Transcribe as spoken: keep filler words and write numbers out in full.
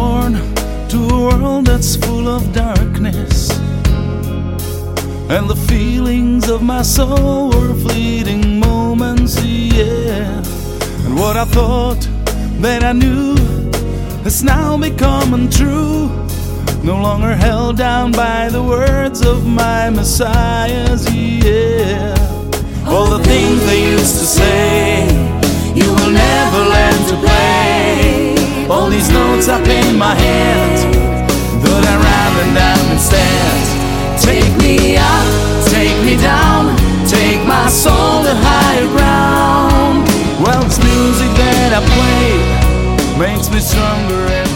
born to a world that's full of darkness, and the feelings of my soul were fleeting moments, yeah. And what I thought that I knew has now become untrue, no longer held down by the words of my messiahs, yeah. All the things they used to say, you will never learn to play. All these notes up in my hand, that I round and down instead. Take me up, take me down, take my soul to higher ground. Well, it's music that I play makes me stronger.